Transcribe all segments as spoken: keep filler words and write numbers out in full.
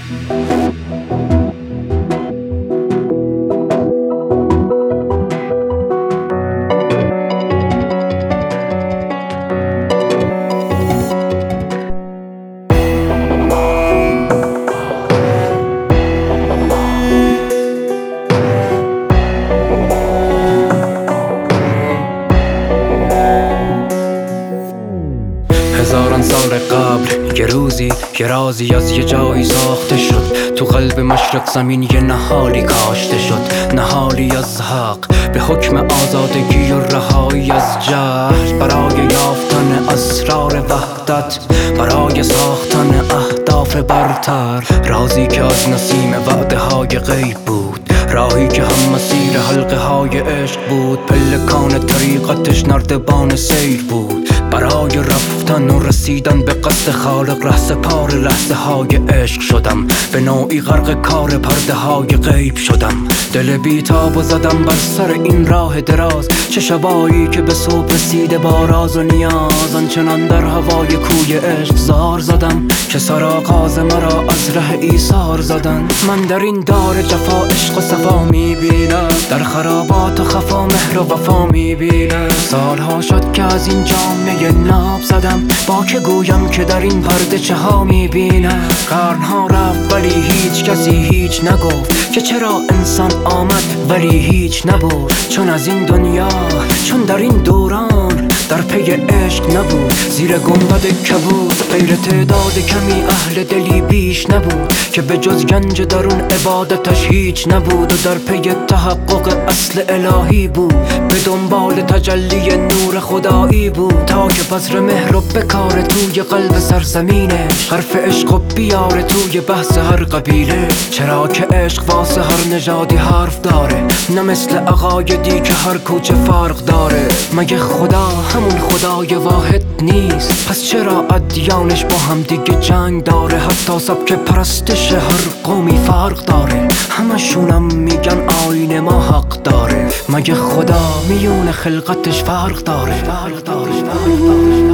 هزاران سال قبل یه روزی یه رازی از یه جایی ساخته شد. تو قلب مشرق زمین یه نهالی کاشته شد، نهالی از حق به حکم آزادگی و رهایی از جهل، برای یافتن اسرار وحدت، برای ساختن اهداف برتر. رازی که از نسیم وعده های غیب بود، راهی که هم مسیر حلقه های عشق بود. پلکان طریقتش نردبان سیر بود، برای رفتن و رسیدن به قصد خالق. ره سپار لحظه های عشق شدم، به نوعی غرق کار پرده های غیب شدم. دل بیتاب و زدم بر سر این راه دراز، چه شبایی که به صبح رسیده با راز و نیاز. آنچنان در هوای کوی عشق زار زدم که سرآغاز مرا از ره ایثار زدن. من در این دار جفا عشق و صفا میبینم، در خرابات و خفا مهر و وفا میبینم. سالها شد که از این جامعه ناب زدم، با که گویم که در این پرده چه ها میبینم. قرنها رفت ولی هیچ کسی هیچ نگفت، که چرا انسان آمد ولی هیچ نبود. چون از این دنیا، چون در این دوران در پی عشق نبود. زیر گنبد کبود غیر تعداد کمی اهل دلی بیش نبود، که به جز گنج درون عبادتش هیچ نبود. و در پی تحقق اصل الهی بود، به دنبال تجلی نور خدایی بود. تا که بذر مهر و بکار توی قلب سرزمینش، حرف عشق و بیاره توی بحث هر قبیله. چرا که عشق واسه هر نژادی حرف داره، نه مثل عقایدی که هر کوچه فرق داره. مگه خدا همون خدای واحد نیست؟ پس چرا ادیانش با هم دیگه جنگ داره؟ حتی سبک پرستش هر قومی فرق داره، همشونم میگن آیین ما حق داره. مگه خدا میون خلقتش فرق داره؟ فرق داره، فرق داره.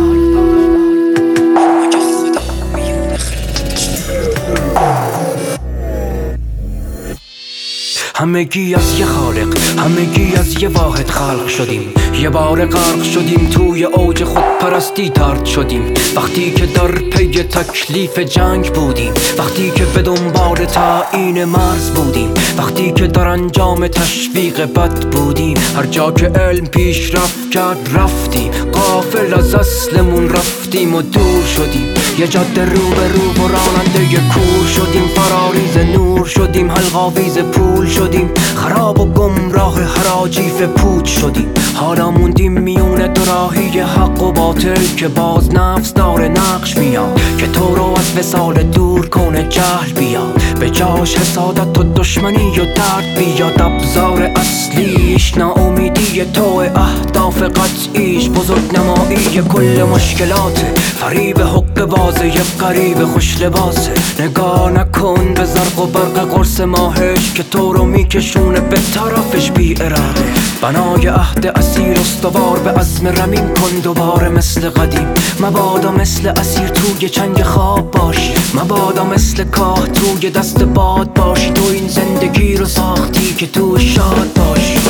همگی از یه خالق، همگی از یه واحد خلق شدیم. یه بار غرق شدیم توی اوج خودپرستی طرد شدیم. وقتی که در پی تکلیف جنگ بودیم، وقتی که به دنبال تعیین مرز بودیم، وقتی که در انجام تشویق بد بودیم. هر جا که علم پیش رفت کرد رفتیم، غافل از اصلمون رفتیم و دور شدیم. یه جاده رو به رو و راننده کور شدیم. فراریز نور شدیم، حلقاویز پول شدیم. خراب و گمراه حراجیف پوچ شدیم. حالا موندیم میون دوراهی حق و باطل، که باز نفس داره نقش میاد که تو رو از وصال دور کنه جهل بیاد. به جاش حسادت و دشمنی و درد بیاد. ابزار اصلیش ناامیدی تو، اهداف قطعیش بزرگ نمایی کل مشکلاته. فریب حق بازه یه قریب خوش لباسه. نگاه نکن به زرق و برق قرص ماهش، که تو رو میکشونه به طرفش بی اراده. بنای عهد اسیر استوار به عزم رمین کن دوباره مثل قدیم. مبادا مثل اسیر توی چنگ خواب باشی، مبادا مثل کاه توی دست باد باشی. تو این زندگی رو ساختی که تو شاد باشی.